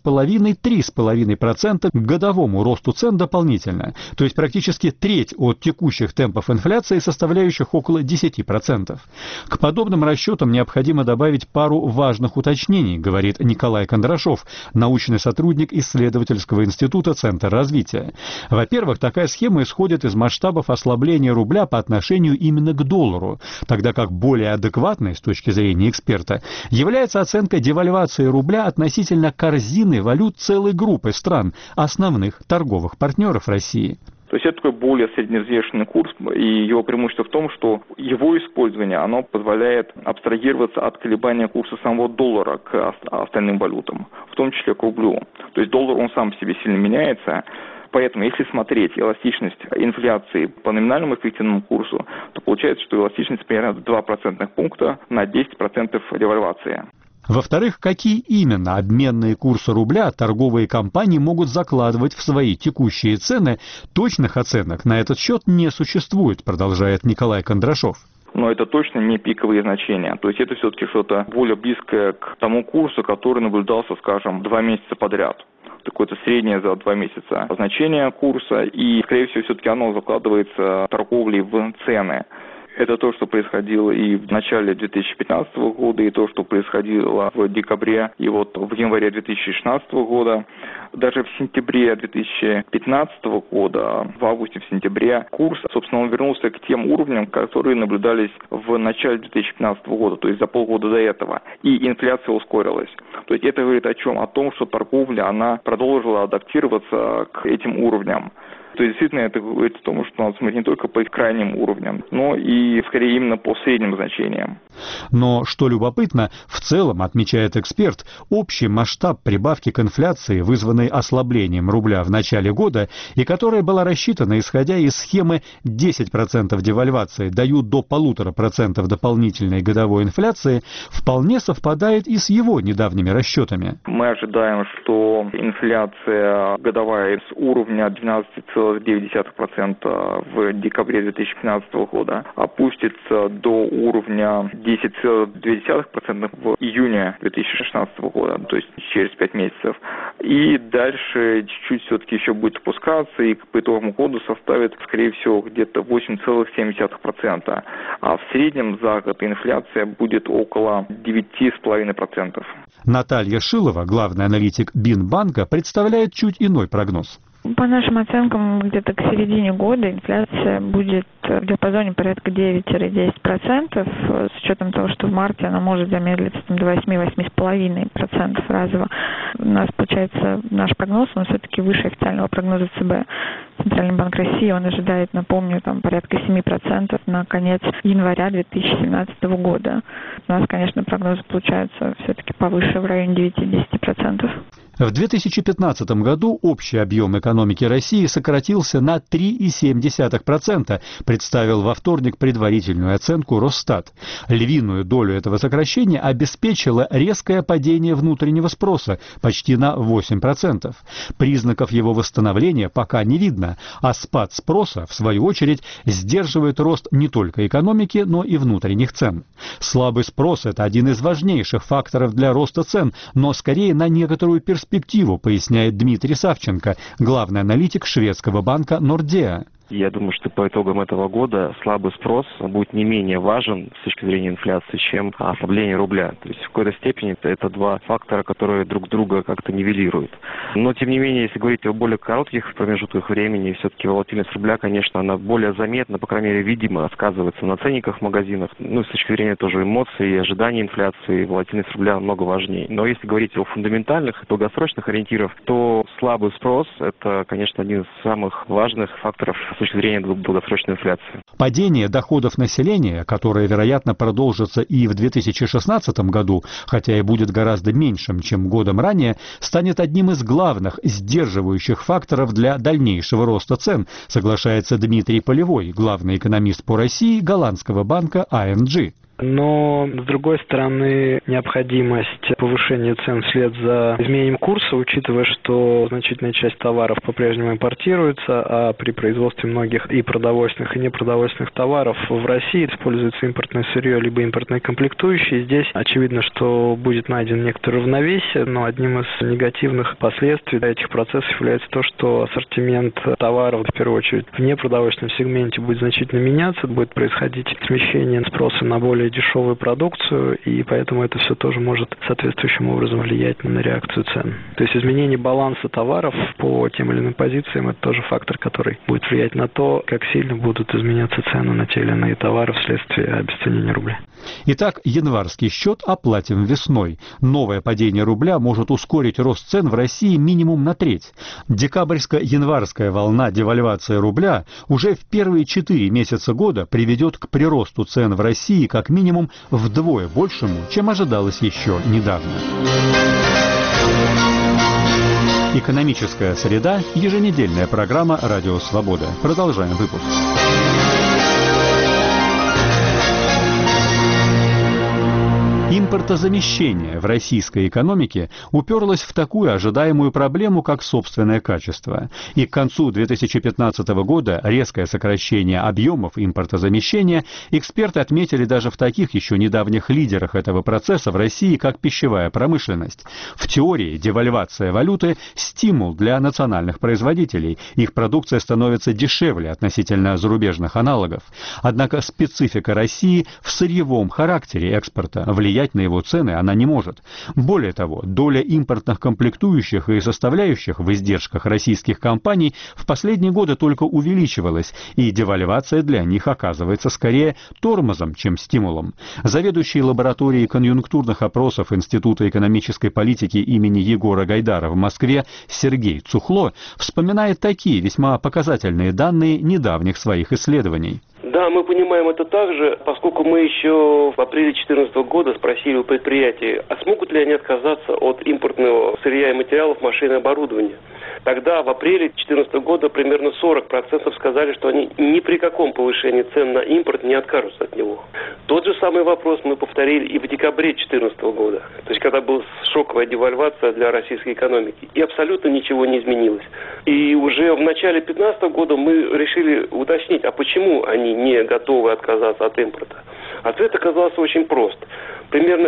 2,5-3,5% к годовому росту цен дополнительно, то есть практически треть от текущих темпов инфляции, составляющих около 10%. К подобным расчетам необходимо добавить пару важных уточнений, говорит Николай Кондрашов, научный сотрудник исследовательского института Центр развития. Во-первых, такая схема исходит из масштабов ослабления рубля по отношению именно к доллару, тогда как более адекватной с точки зрения эксперта является оценка девальвации рубля относительно корзины валют целой группы стран, основных торговых партнеров России. То есть это такой более средневзвешенный курс, и его преимущество в том, что его использование, оно позволяет абстрагироваться от колебания курса самого доллара к остальным валютам, в том числе к рублю. То есть доллар, он сам по себе сильно меняется. Поэтому, если смотреть эластичность инфляции по номинальному эффективному курсу, то получается, что эластичность примерно 2 процентных пункта на 10% девальвации. Во-вторых, какие именно обменные курсы рубля торговые компании могут закладывать в свои текущие цены, точных оценок на этот счет не существует, продолжает Николай Кондрашов. Но это точно не пиковые значения. То есть это все-таки что-то более близкое к тому курсу, который наблюдался, скажем, 2 месяца подряд. Какое-то среднее за 2 месяца значение курса, и, скорее всего, все-таки оно закладывается торговлей в цены. Это то, что происходило и в начале 2015 года, и то, что происходило в декабре и вот в январе 2016 года. Даже в сентябре 2015 года, в августе, в сентябре, курс, собственно, он вернулся к тем уровням, которые наблюдались в начале 2015 года, то есть за полгода до этого. И инфляция ускорилась. То есть это говорит о чем? О том, что торговля, она продолжила адаптироваться к этим уровням. То есть действительно это говорит о том, что надо смотреть не только по крайним уровням, но и скорее именно по средним значениям. Но, что любопытно, в целом, отмечает эксперт, общий масштаб прибавки к инфляции, вызванной ослаблением рубля в начале года, и которая была рассчитана, исходя из схемы 10% девальвации дают до 1,5% дополнительной годовой инфляции, вполне совпадает и с его недавними расчетами. Мы ожидаем, что инфляция годовая с уровня 12,9% в декабре 2015 года опустится до уровня 10,2% в июне 2016 года, то есть через 5 месяцев. И дальше чуть-чуть все-таки еще будет опускаться, и по итоговому году составит, скорее всего, где-то 8,7%. А в среднем за год инфляция будет около 9,5%. Наталья Шилова, главный аналитик Бинбанка, представляет чуть иной прогноз. По нашим оценкам, где-то к середине года инфляция будет в диапазоне порядка 9-10%, с учетом того, что в марте она может замедлиться до 8-8,5% разово. У нас, получается, наш прогноз, он все-таки выше официального прогноза ЦБ. Центральный банк России, он ожидает, напомню, порядка 7% на конец января 2017 года. У нас, конечно, прогнозы получаются все-таки повыше, в районе 9-10%. В 2015 году общий объем экономики России сократился на 3,7%, представил во вторник предварительную оценку Росстат. Львиную долю этого сокращения обеспечило резкое падение внутреннего спроса, почти на 8%. Признаков его восстановления пока не видно, а спад спроса, в свою очередь, сдерживает рост не только экономики, но и внутренних цен. Слабый спрос – это один из важнейших факторов для роста цен, но скорее на некоторую перспективу, поясняет Дмитрий Савченко, главный аналитик шведского банка Nordea. Я думаю, что по итогам этого года слабый спрос будет не менее важен с точки зрения инфляции, чем ослабление рубля. То есть в какой-то степени это два фактора, которые друг друга как-то нивелируют. Но тем не менее, если говорить о более коротких промежутках времени, все-таки волатильность рубля, конечно, она более заметна, по крайней мере, видимо, сказывается на ценниках в магазинах. Ну, с точки зрения тоже эмоций и ожиданий инфляции, волатильность рубля намного важнее. Но если говорить о фундаментальных и долгосрочных ориентирах, то слабый спрос – это, конечно, один из самых важных факторов с точки зрения долгосрочной инфляции. Падение доходов населения, которое, вероятно, продолжится и в 2016 году, хотя и будет гораздо меньшим, чем годом ранее, станет одним из главных сдерживающих факторов для дальнейшего роста цен, соглашается Дмитрий Полевой, главный экономист по России голландского банка ING. Но, с другой стороны, необходимость повышения цен вслед за изменением курса, учитывая, что значительная часть товаров по-прежнему импортируется, а при производстве многих и продовольственных, и непродовольственных товаров в России используется импортное сырье, либо импортные комплектующие. Здесь очевидно, что будет найдено некоторое равновесие, но одним из негативных последствий этих процессов является то, что ассортимент товаров, в первую очередь, в непродовольственном сегменте будет значительно меняться, будет происходить смещение спроса на более дешевую продукцию, и поэтому это все тоже может соответствующим образом влиять на реакцию цен. То есть изменение баланса товаров по тем или иным позициям – это тоже фактор, который будет влиять на то, как сильно будут изменяться цены на те или иные товары вследствие обесценения рубля. Итак, январский счет оплатим весной. Новое падение рубля может ускорить рост цен в России минимум на треть. Декабрьско-январская волна девальвации рубля уже в первые 4 месяца года приведет к приросту цен в России как минимум вдвое большему, чем ожидалось еще недавно. Экономическая среда. Еженедельная программа «Радио Свобода». Продолжаем выпуск. Импортозамещение в российской экономике уперлось в такую ожидаемую проблему, как собственное качество. И к концу 2015 года резкое сокращение объемов импортозамещения эксперты отметили даже в таких еще недавних лидерах этого процесса в России, как пищевая промышленность. В теории девальвация валюты – стимул для национальных производителей. Их продукция становится дешевле относительно зарубежных аналогов. Однако специфика России в сырьевом характере экспорта влияет на его цены она не может. Более того, доля импортных комплектующих и составляющих в издержках российских компаний в последние годы только увеличивалась, и девальвация для них оказывается скорее тормозом, чем стимулом. Заведующий лабораторией конъюнктурных опросов Института экономической политики имени Егора Гайдара в Москве Сергей Цухло вспоминает такие весьма показательные данные недавних своих исследований. Да, мы понимаем это также, поскольку мы еще в апреле 2014 года спросили у предприятий, а смогут ли они отказаться от импортного сырья и материалов, машин и оборудования. Тогда в апреле 2014 года примерно 40% сказали, что они ни при каком повышении цен на импорт не откажутся от него. Тот же самый вопрос мы повторили и в декабре 2014 года, то есть когда была шоковая девальвация для российской экономики, и абсолютно ничего не изменилось. И уже в начале 2015 года мы решили уточнить, а почему они не готовы отказаться от импорта. Ответ оказался очень прост. Примерно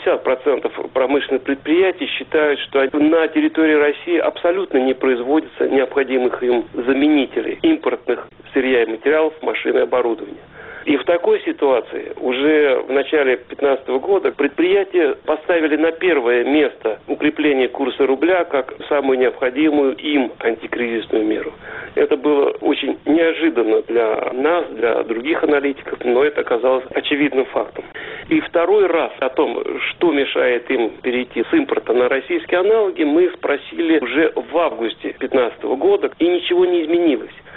60% промышленных предприятий считают, что на территории России абсолютно не производятся необходимых им заменителей импортных сырья и материалов, машин и оборудования. И в такой ситуации уже в начале 2015 года предприятия поставили на первое место укрепление курса рубля как самую необходимую им антикризисную меру. Это было очень неожиданно для нас, для других аналитиков, но это оказалось очевидным фактом. И второй раз о том, что мешает им перейти с импорта на российские аналоги, мы спросили уже в августе 2015 года, и ничего не изменилось.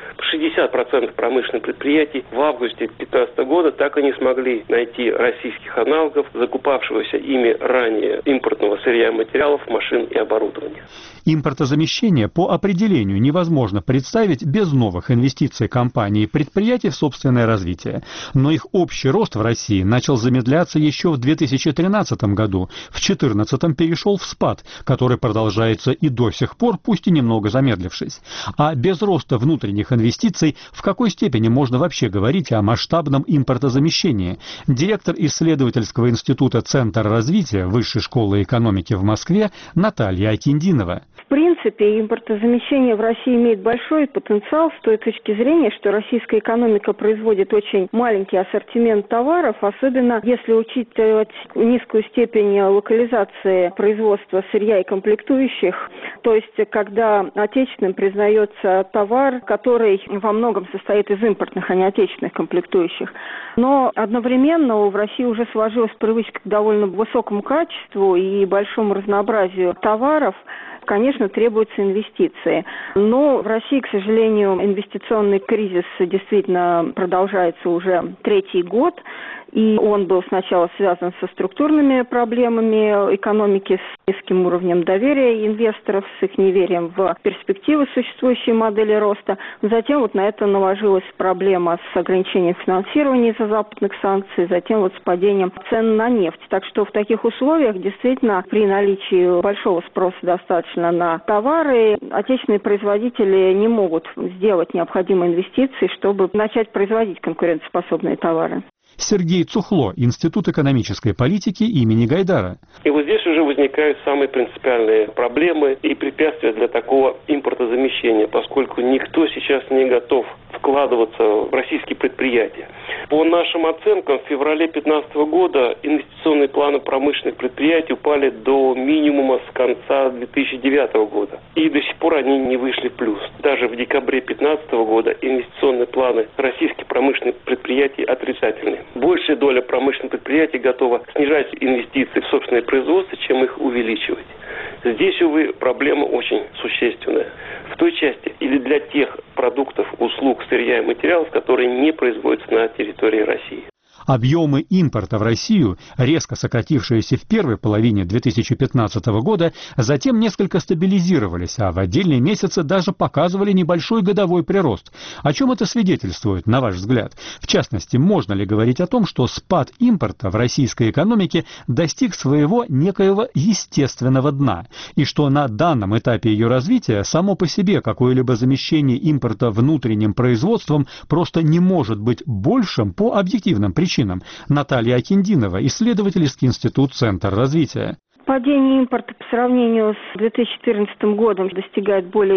60% промышленных предприятий в августе 2015 года так и не смогли найти российских аналогов, закупавшегося ими ранее импортного сырья и материалов, машин и оборудования. Импортозамещение по определению невозможно представить без новых инвестиций компаний и предприятий в собственное развитие. Но их общий рост в России начал замедляться еще в 2013 году, в 2014 перешел в спад, который продолжается и до сих пор, пусть и немного замедлившись. А без роста внутренних инвестиций в какой степени можно вообще говорить о масштабном импортозамещении? Директор исследовательского института «Центр развития» Высшей школы экономики в Москве Наталья Акиндинова. В принципе, импортозамещение в России имеет большой потенциал с той точки зрения, что российская экономика производит очень маленький ассортимент товаров, особенно если учитывать низкую степень локализации производства сырья и комплектующих. То есть, когда отечественным признается товар, который во многом состоит из импортных, а не отечественных комплектующих. Но одновременно в России уже сложилась привычка к довольно высокому качеству и большому разнообразию товаров. Конечно, требуются инвестиции. Но в России, к сожалению, инвестиционный кризис действительно продолжается уже третий год. И он был сначала связан со структурными проблемами экономики, с низким уровнем доверия инвесторов, с их неверием в перспективы существующей модели роста. Затем вот на это наложилась проблема с ограничением финансирования из-за западных санкций, затем вот с падением цен на нефть. Так что в таких условиях действительно при наличии большого спроса достаточно на товары отечественные производители не могут сделать необходимые инвестиции, чтобы начать производить конкурентоспособные товары. Сергей Цухло, Институт экономической политики имени Гайдара. И вот здесь уже возникают самые принципиальные проблемы и препятствия для такого импортозамещения, поскольку никто сейчас не готов вкладываться в российские предприятия. По нашим оценкам, в феврале 2015 года инвестиционные планы промышленных предприятий упали до минимума с конца 2009 года. И до сих пор они не вышли в плюс. Даже в декабре 2015 года инвестиционные планы российских промышленных предприятий отрицательны. Большая доля промышленных предприятий готова снижать инвестиции в собственное производство, чем их увеличивать. Здесь, увы, проблема очень существенная. В той части или для тех продуктов, услуг, сырья и материалов, которые не производятся на территории России. Объемы импорта в Россию, резко сократившиеся в первой половине 2015 года, затем несколько стабилизировались, а в отдельные месяцы даже показывали небольшой годовой прирост. О чем это свидетельствует, на ваш взгляд? В частности, можно ли говорить о том, что спад импорта в российской экономике достиг своего некоего естественного дна, и что на данном этапе ее развития само по себе какое-либо замещение импорта внутренним производством просто не может быть большим по объективным причинам? Наталья Акиндинова, исследовательский институт «Центр развития». Падение импорта по сравнению с 2014 годом достигает более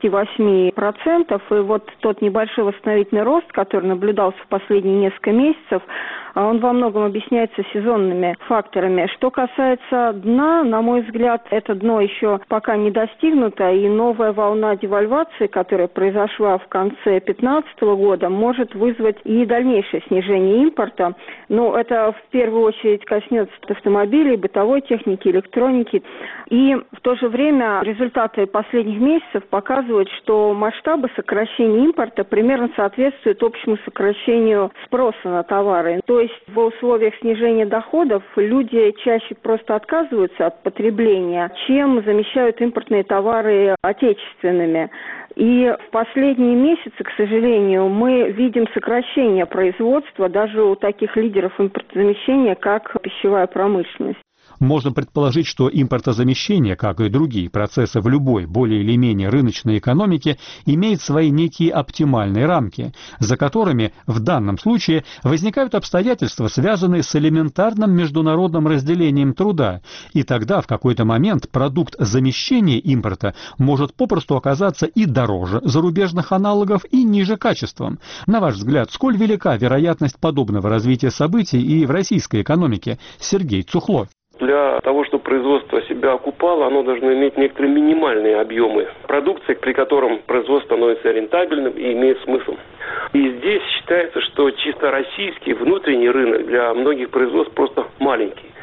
38%. И вот тот небольшой восстановительный рост, который наблюдался в последние несколько месяцев, он во многом объясняется сезонными факторами. Что касается дна, на мой взгляд, это дно еще пока не достигнуто, и новая волна девальвации, которая произошла в конце 2015 года, может вызвать и дальнейшее снижение импорта. Но это в первую очередь коснется автомобилей, бытовой техники, электроники. И в то же время результаты последних месяцев показывают, что масштабы сокращения импорта примерно соответствуют общему сокращению спроса на товары. То есть в условиях снижения доходов люди чаще просто отказываются от потребления, чем замещают импортные товары отечественными. И в последние месяцы, к сожалению, мы видим сокращение производства даже у таких лидеров импортозамещения, как пищевая промышленность. Можно предположить, что импортозамещение, как и другие процессы в любой более или менее рыночной экономике, имеет свои некие оптимальные рамки, за которыми в данном случае возникают обстоятельства, связанные с элементарным международным разделением труда, и тогда в какой-то момент продукт замещения импорта может попросту оказаться и дороже зарубежных аналогов, и ниже качеством. На ваш взгляд, сколь велика вероятность подобного развития событий и в российской экономике? Сергей Цухло. Для того, чтобы производство себя окупало, оно должно иметь некоторые минимальные объемы продукции, при котором производство становится рентабельным и имеет смысл. И здесь считается, что чисто российский внутренний рынок для многих производств просто маленький.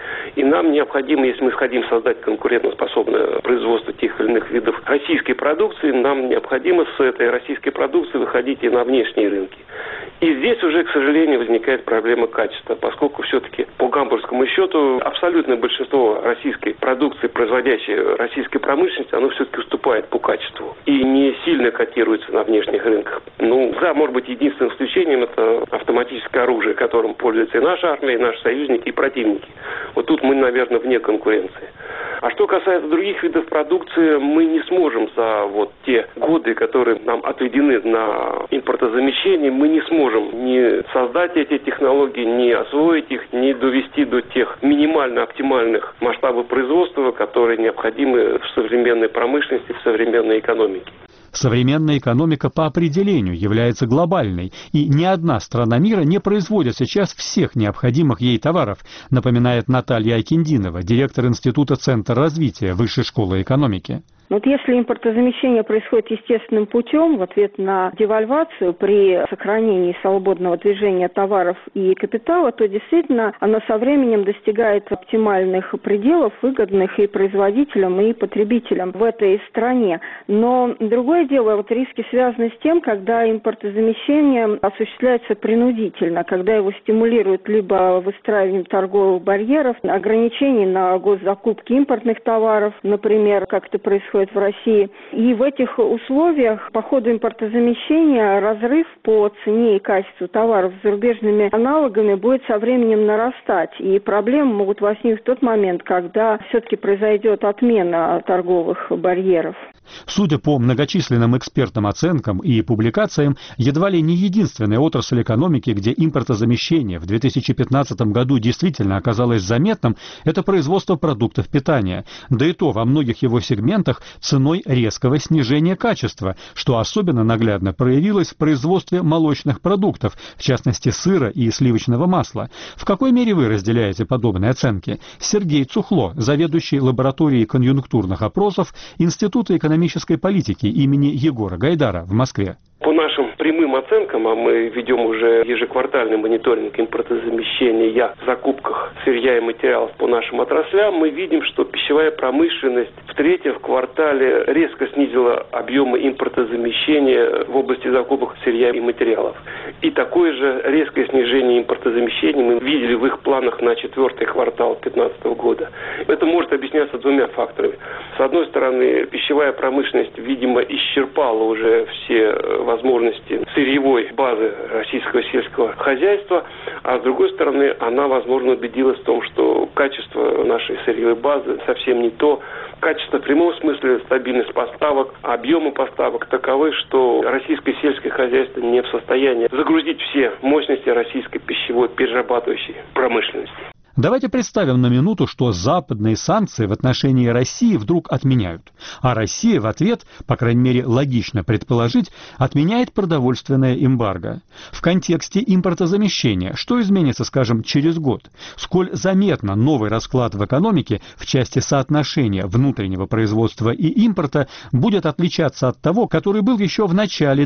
И нам необходимо, если мы хотим создать конкурентоспособное производство тех или иных видов российской продукции, нам необходимо с этой российской продукции выходить и на внешние рынки. И здесь уже, к сожалению, возникает проблема качества, поскольку все-таки по гамбургскому счету абсолютное большинство российской продукции, производящей российской промышленности, оно все-таки уступает по качеству и не сильно котируется на внешних рынках. Может быть, единственным исключением это автоматическое оружие, которым пользуется и наша армия, и наши союзники, и противники. Вот тут мы, наверное, вне конкуренции. А что касается других видов продукции, мы не сможем за те годы, которые нам отведены на импортозамещение, мы не сможем ни создать эти технологии, ни освоить их, ни довести до тех минимально оптимальных масштабов производства, которые необходимы в современной промышленности, в современной экономике. Современная экономика по определению является глобальной, и ни одна страна мира не производит сейчас всех необходимых ей товаров, напоминает Наталья Акиндинова, директор Института Центр развития Высшей школы экономики. Если импортозамещение происходит естественным путем в ответ на девальвацию при сохранении свободного движения товаров и капитала, то действительно оно со временем достигает оптимальных пределов, выгодных и производителям, и потребителям в этой стране. Но другое дело, риски связаны с тем, когда импортозамещение осуществляется принудительно, когда его стимулируют либо выстраиванием торговых барьеров, ограничений на госзакупки импортных товаров, например, как это происходит в России. И в этих условиях по ходу импортозамещения разрыв по цене и качеству товаров с зарубежными аналогами будет со временем нарастать. И проблемы могут возникнуть в тот момент, когда все-таки произойдет отмена торговых барьеров. Судя по многочисленным экспертным оценкам и публикациям, едва ли не единственная отрасль экономики, где импортозамещение в 2015 году действительно оказалось заметным, это производство продуктов питания. Да и то во многих его сегментах ценой резкого снижения качества, что особенно наглядно проявилось в производстве молочных продуктов, в частности сыра и сливочного масла. В какой мере вы разделяете подобные оценки? Сергей Цухло, заведующий лабораторией конъюнктурных опросов Института экономической политики имени Егора Гайдара в Москве. По нашим прямым оценкам, а мы ведем уже ежеквартальный мониторинг импортозамещения в закупках сырья и материалов по нашим отраслям, мы видим, что пищевая промышленность в третьем квартале резко снизила объемы импортозамещения в области закупок сырья и материалов. И такое же резкое снижение импортозамещения мы видели в их планах на четвертый квартал 2015 года. Это может объясняться двумя факторами. С одной стороны, пищевая промышленность, видимо, исчерпала уже все возможности сырьевой базы российского сельского хозяйства, а с другой стороны, она, возможно, убедилась в том, что качество нашей сырьевой базы совсем не то. Качество в прямом смысле, стабильность поставок, объемы поставок таковы, что российское сельское хозяйство не в состоянии загрузить все мощности российской пищевой перерабатывающей промышленности. Давайте представим на минуту, что западные санкции в отношении России вдруг отменяют. А Россия в ответ, по крайней мере логично предположить, отменяет продовольственное эмбарго. В контексте импортозамещения что изменится, скажем, через год? Сколь заметно новый расклад в экономике в части соотношения внутреннего производства и импорта будет отличаться от того, который был еще в начале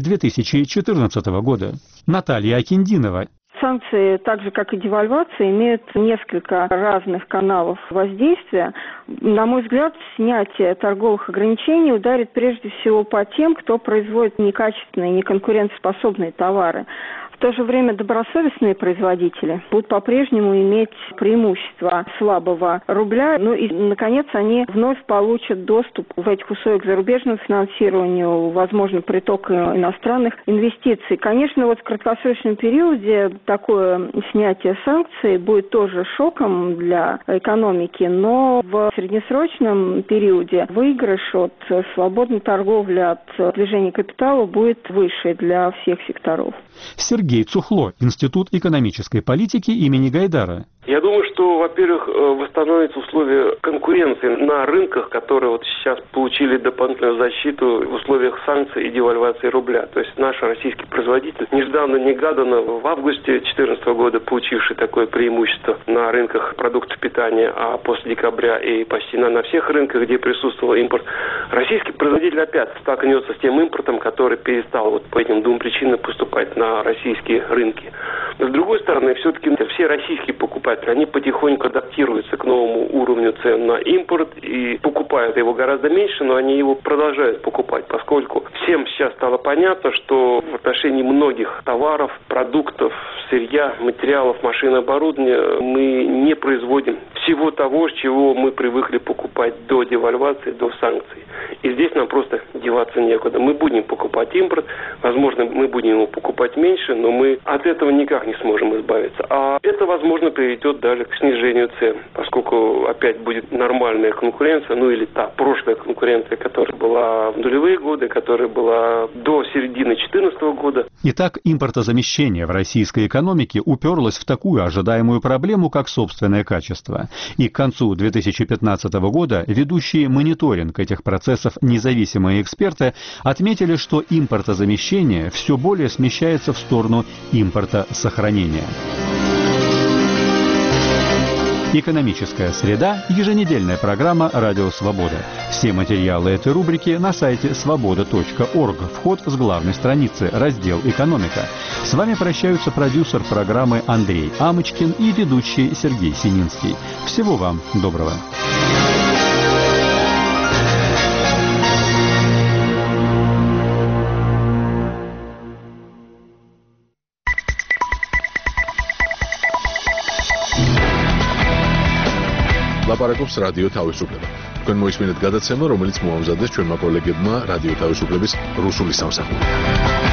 2014 года? Наталья Акиндинова. Санкции, так же как и девальвация, имеют несколько разных каналов воздействия. На мой взгляд, снятие торговых ограничений ударит прежде всего по тем, кто производит некачественные, неконкурентоспособные товары. В то же время добросовестные производители будут по-прежнему иметь преимущество слабого рубля. И, наконец, они вновь получат доступ в этих условиях к зарубежному финансированию, возможно, приток иностранных инвестиций. Конечно, в краткосрочном периоде такое снятие санкций будет тоже шоком для экономики, но в среднесрочном периоде выигрыш от свободной торговли, от движения капитала будет выше для всех секторов. Сергей Цухло, Институт экономической политики имени Гайдара. Я думаю, что, во-первых, восстановятся условия конкуренции на рынках, которые сейчас получили дополнительную защиту в условиях санкций и девальвации рубля. То есть наш российский производитель нежданно-негаданно в августе 2014 года, получивший такое преимущество на рынках продуктов питания, а после декабря и почти на всех рынках, где присутствовал импорт, российский производитель опять столкнется с тем импортом, который перестал по этим двум причинам поступать на российские рынки. С другой стороны, все-таки все российские покупатели, они потихоньку адаптируются к новому уровню цен на импорт и покупают его гораздо меньше, но они его продолжают покупать, поскольку всем сейчас стало понятно, что в отношении многих товаров, продуктов, сырья, материалов, машин и оборудования мы не производим всего того, с чего мы привыкли покупать до девальвации, до санкций. И здесь нам просто деваться некуда. Мы будем покупать импорт, возможно, мы будем его покупать меньше, но мы от этого никак не сможем избавиться. А это, возможно, приведет даже к снижению цен, поскольку опять будет нормальная конкуренция, ну или та прошлая конкуренция, которая была в нулевые годы, которая была до середины 2014 года. Итак, импортозамещение в российской экономике уперлось в такую ожидаемую проблему, как собственное качество. И к концу 2015 года ведущие мониторинг этих процессов независимые эксперты отметили, что импортозамещение все более смещается в сторону импортосохранения. Экономическая среда – еженедельная программа «Радио Свобода». Все материалы этой рубрики на сайте svoboda.org. Вход с главной страницы, раздел «Экономика». С вами прощаются продюсер программы Андрей Амочкин и ведущий Сергей Сининский. Всего вам доброго. ლაპარაკობს რადიო თავისუფლება. თქვენ მოისმინეთ გადაცემა, რომელიც მოამზადეს ჩვენმა კოლეგებმა რადიო თავისუფლების რუსული სამსახური.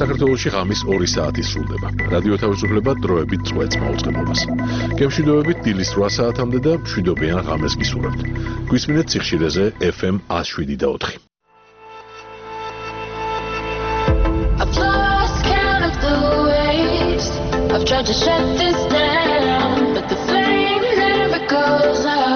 საქართველოში ღამის 2 საათი სრულდება. რადიო თავისუფლება დროებით წვეთს მაუწყებლობას. გემშვიდობებით დილის 8 საათამდე და მშვიდობიან ღამეს გისურვებთ. გვისმინეთ ციხშირეზე FM 107.4. I've tried to shut this down, but the flame never goes out.